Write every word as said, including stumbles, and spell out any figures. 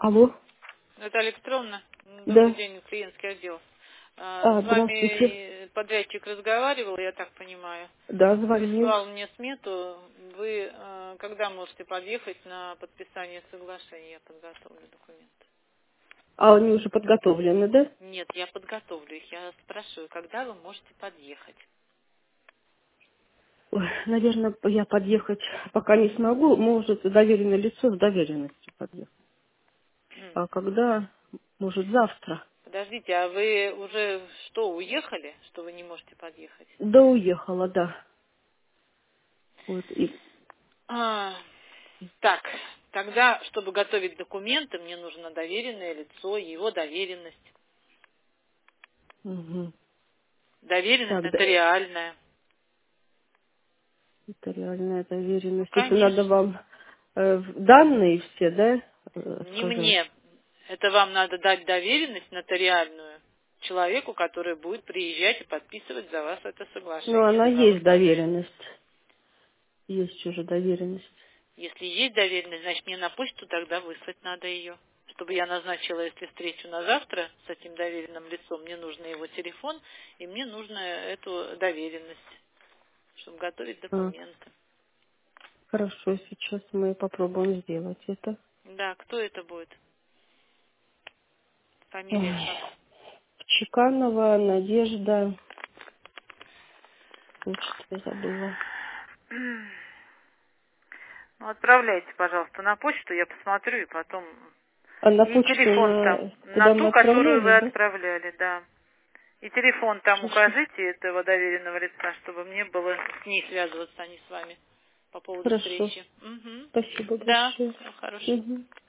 Алло, Наталья Петровна, добрый да. день, клиентский отдел. А, А, С здравствуйте. вами подрядчик разговаривал, я так понимаю. Да, звонил. Прислал мне смету. Вы э, когда можете подъехать на подписание соглашения? Я подготовлю документы. А они уже подготовлены, да? Нет, я подготовлю их. Я спрашиваю, когда вы можете подъехать? Ой, наверное, я подъехать пока не смогу. Может, доверенное лицо с доверенностью подъехать. М. А когда? Может, завтра? Подождите, а вы уже что, уехали, что вы не можете подъехать? Да уехала, да. Вот, и... А, так, тогда, чтобы готовить документы, мне нужно доверенное лицо, его доверенность. Угу. Доверенность Так, да, нотариальная. это реальная Ну, доверенность. Это надо конечно. вам э, в- данные все, да, э, Не сказать? мне. Это вам надо дать доверенность нотариальную человеку, который будет приезжать и подписывать за вас это Ну, соглашение, она есть договор подряд. доверенность. Есть уже доверенность. Если есть доверенность, значит, мне на почту тогда выслать надо ее. Чтобы я назначила, если встречу на завтра с этим доверенным лицом, мне нужно его телефон, и мне нужно эту доверенность, чтобы готовить А, документы. хорошо, сейчас мы попробуем сделать это. Да, кто это будет? Фамилия Ой. как? Чеканова, Надежда, почту забыла. Ну, отправляйте, пожалуйста, на почту, я посмотрю и потом... А на И почту, телефон там, на на куда мы ту, которую отправляли, вы да? отправляли, да. И телефон там Хорошо. укажите этого доверенного лица, чтобы мне было с ней связываться, а не с вами по поводу Хорошо. встречи. Угу. Спасибо Да, большое. всего хорошего. Мгм.